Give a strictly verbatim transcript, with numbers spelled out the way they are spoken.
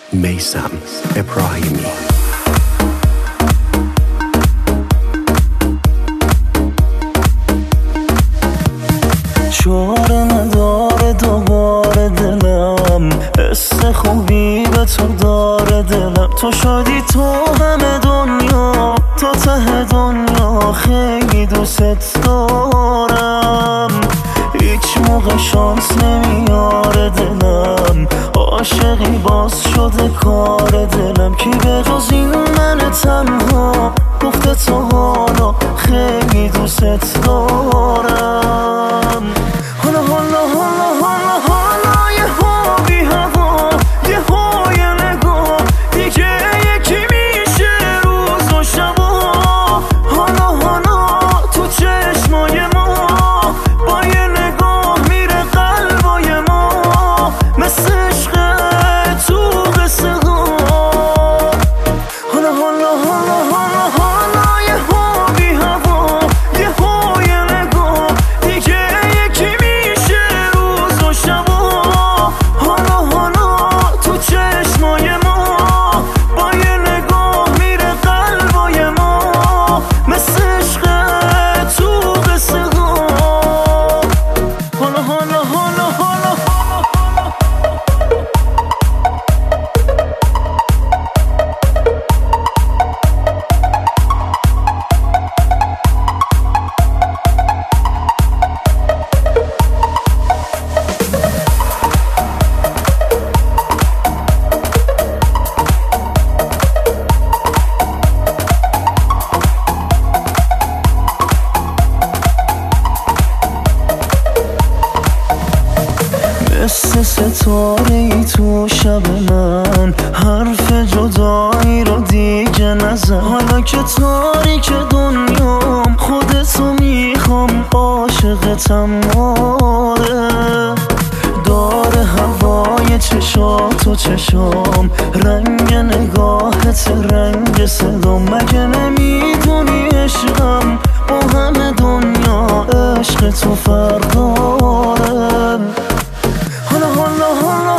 میثم ابراهیمی. چاره نداره دوباره دلم، حس خوبی به تو داره دلم. تو شدی تو همه دنیا، تا ته دنیا خیلی دوست دارم. هیچ موقع شانس نمیاره دلم، عاشقی باز شده کار دلم. کی به جز این من تنها گفته تو حالا خیلی دوست دارم. حالا حالا حالا حالا حالا یه ها بی هوا، یه ها یه نگاه دیگه یکی میشه روز و شبا. حالا حالا تو چشمای ما با یه نگاه میره قلبای ما، مثل عشق تو قصه ها. حالا حالا حالا حالا حالا یه ها بی هوا، یه ها یه نگاه دیگه یکی میشه روز و شبا. حالا حالا تو چشمای ما با یه نگاه میره قلبای ما، مثل عشق تو قصه ها. حالا حالا حالا حالا مثل ستاره ای تو شب من، حرف جدایی رو دیگه نزن. حالا که تاریک دنیام خودتو میخوام، عاشقتم آره. داره هوای چشات و چشام، رنگ نگاهت رنگ صدام. مگه نمیدونی عشقم با همه دنیا عشق تو فرق داره. حالا حالا حالا